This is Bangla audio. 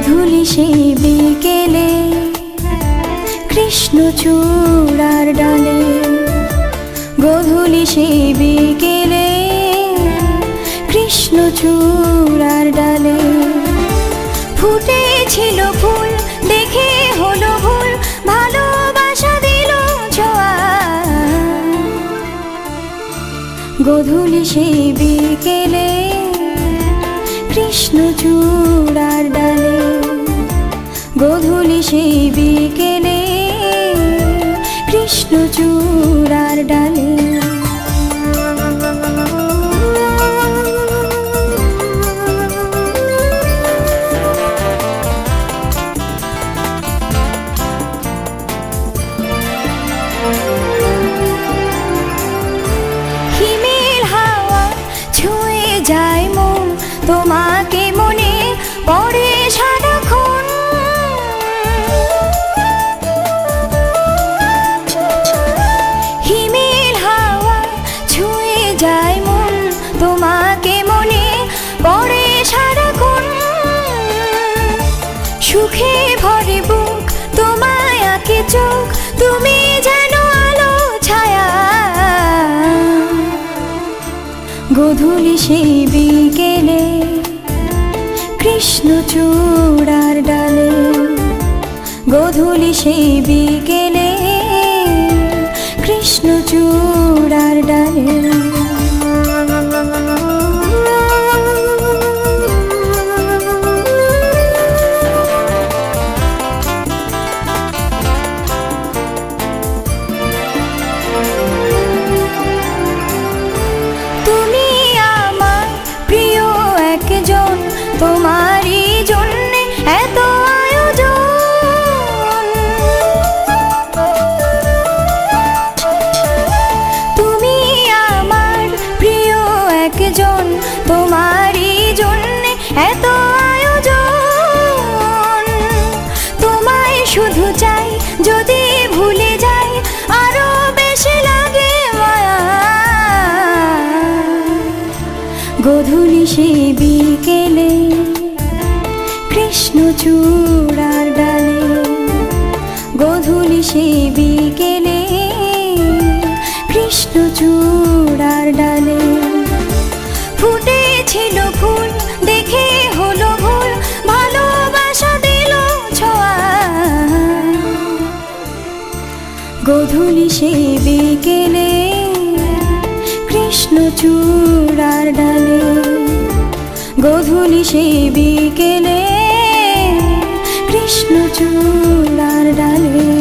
গধূলি সেই বিকেলে কৃষ্ণচূড়ার ডালে, গধূলি সেই বিকেলে কৃষ্ণচূড়ার ডালে ফুটেছিল ফুল, দেখে হলো ভুল, ভালোবাসা দিল ছোঁয়া। গধূলি সেই বিকেলে কৃষ্ণচূড়ার ডালে, গধূলি সেই বিকেলে কৃষ্ণচূড়ার ডালে। হিমেল হাওয়া ছুঁয়ে যায় মন, তোমাকে মনে পড়ে সারাক্ষণ। হিমেল হাওয়া ছুঁয়ে যায় মন, তোমাকে মনে পড়ে সারাক্ষণ। সুখে ভরে বুক, তোমায় আঁকে চোখ, তুমি যেন আলো ছায়া। গধূলি সেই বিকেলে কৃষ্ণচূড়ার ডালে, গধূলি সেই বিকেলে কৃষ্ণচূড়ার ডালে। তুমি আমার প্রিয় একজন, তোমারই জন্যে এত আয়োজন। তুমি আমার প্রিয় একজন, তোমারই জন্যে এত আয়োজন। তোমায় শুধু চাই, যদি ভুলে যাই আরো বেশি লাগে মায়া। গধূলি সেই বিকেলে কৃষ্ণচূড়ার ডালে, গধূলি সেই বিকেলে কৃষ্ণচূড়ার ডালে ফুটেছিল ফুল, দেখে হলো ভুল, ভালোবাসা দিল ছোঁয়া। গধূলি সেই বিকেলে কৃষ্ণচূড়ার ডালে, গধূলি সেই বিকেলে কৃষ্ণচূড়ার ডালে।